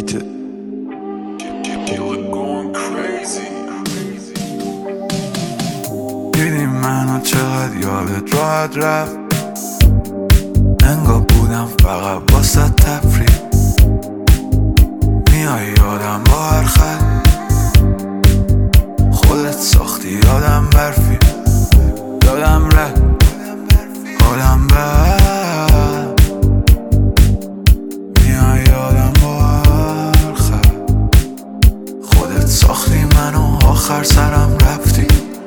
Beat. دیدی منو چقدر یادت راحت رفت، انگار بودم فقط واسه تفریح. میای یادم با هر خط، خودت ساختی یادم برفی. یادم رفت حالم بد، میای یادم با هر خط، خودت ساختی منو آخر سرم رفتی.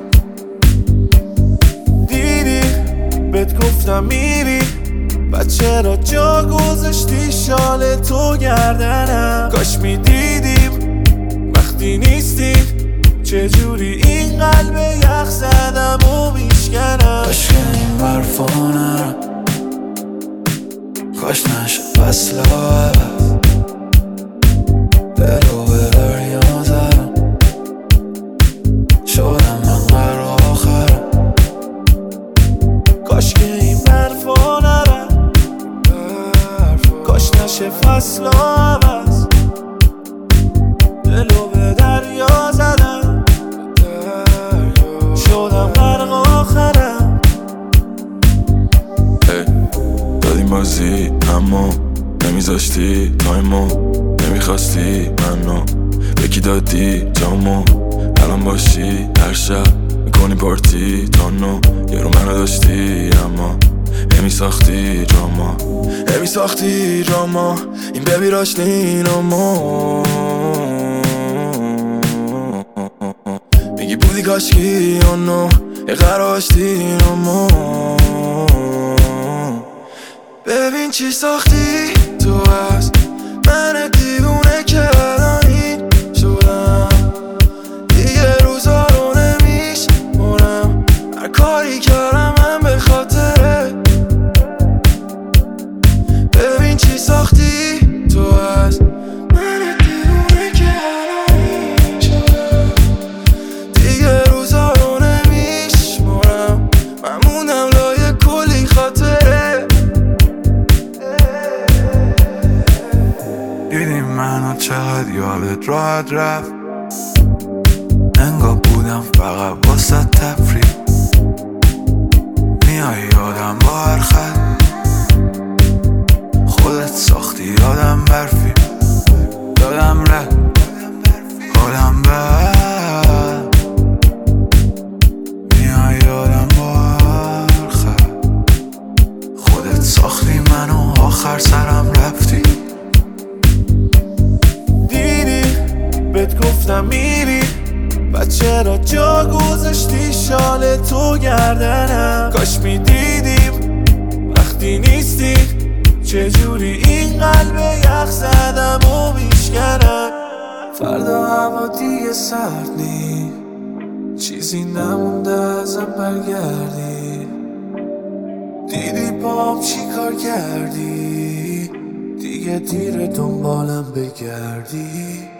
دیدی بهت گفتم میری، بعد چرا جا گذاشتی شال تو گردنم؟ کاش میدیدیم وقتی نیستی چجوری این قلب یخ زدم و میشکنم. کاش که این برفا نرم، کاش نشه فصل عوض، دلو به دریا زدم، شدم من قرار آخرم. کاش که این برفا نرم، کاش نشه فصل عوض، دلو به دریا زدم، شدم غرق آخرم. دادیم بازی اما نمیذاشتی تایمو، نمیخواستی منو یکی دادی جامو. الان باشی هر شب میکنی پارتی تانو، یه رو منو داشتی اما نمیساختی دراما، نمیساختی دراما. این ببی راشنین اما میگی بودی کاشکی اونو یه قراشتی اما. ببین چی ساختی تو از من دیوونه که الان این شدم، دیگه روزا رو نمیشمرم، هر کاری کردم من به خاطره. ببین چی ساختی تو از من دیوونه که الان این شدم، دیگه روزا رو نمیشمرم، من موندم لای کلی خاطره. دیدی منو چقدر یادت راحت رفت، انگار بودم فقط واسه تفریح. میای یادم با هر خط، خودت ساختی یادم برفی. یادم رفت حالم بد، میای یادم با هر خط، خودت ساختی منو آخر سرم رفتی. بهت گفتم میری، بعد چرا جا گذاشتی شال تو گردنم؟ کاش میدیدیم وقتی نیستی چجوری این قلب یخ زدم و میشکنم. فردا هوا دیگه سرد نی، چیزی نمونده ازم برگردی. دیدی پام چی کار کردی، دیگه دیر دنبالم بگردی.